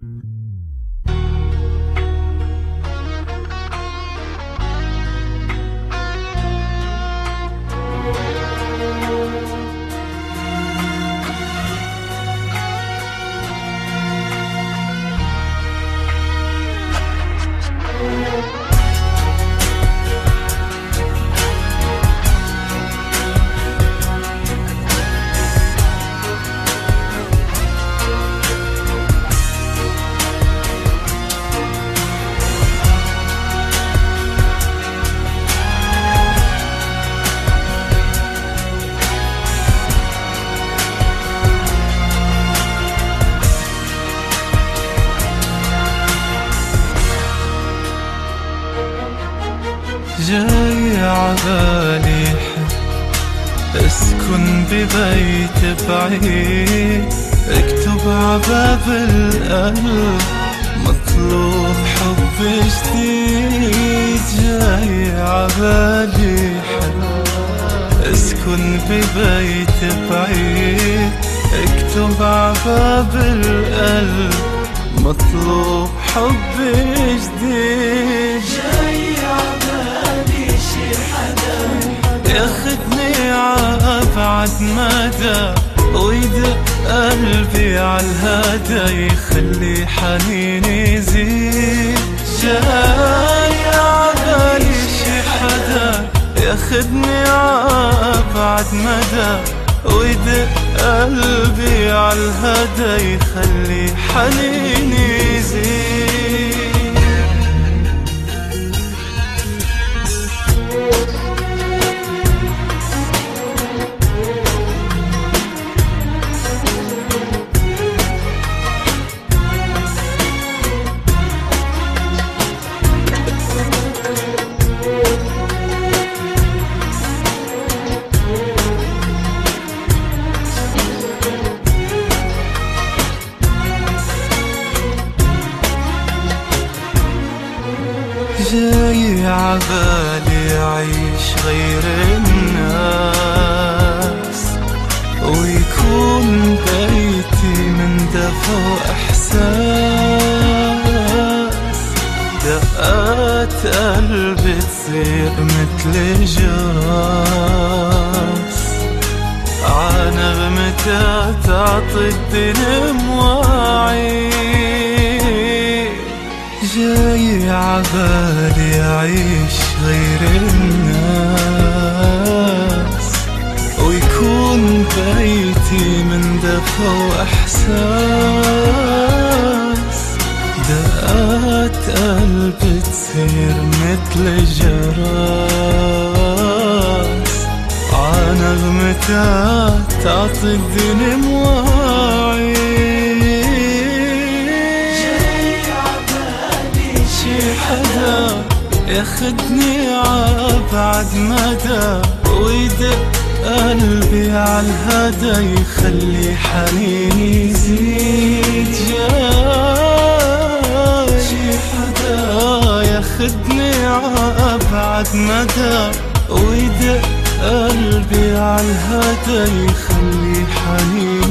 جاي عبالي حب اسكن ببيت بعيد، اكتب عباب القلب مطلوب حب جديد. جاي عبالي حب اسكن ببيت بعيد، اكتب عباب القلب مطلوب حب جديد. جاي عبالي شي حدا ياخدني عأبعد مدى ويدق قلبي عالهدى، يخلي حنيني يزيد. جاي عبالي شي حدا ياخدني عأبعد مدى ويدق قلبي عالهدى، يخلي حنيني يزيد. جاي عبالي أعيش غير الناس، ويكون بيتي من دفى وإحساس. دقات قلبي تصير مثل جراس، عانغمتها تعطي الدنيا مواعيد. جاي عبالي أعيش غير الناس، ويكون بيتي من دفى وإحساس. دقات قلبي تصير مثل جراس، عانغمتها تعطي الدنيا مواعيد. حدا ياخدني عأبعد مدى ويدق قلبي عالهدى، يخلي حنيني يزيد. جاي حدا ياخدني عأبعد مدى ويدق قلبي عالهدى، يخلي حنيني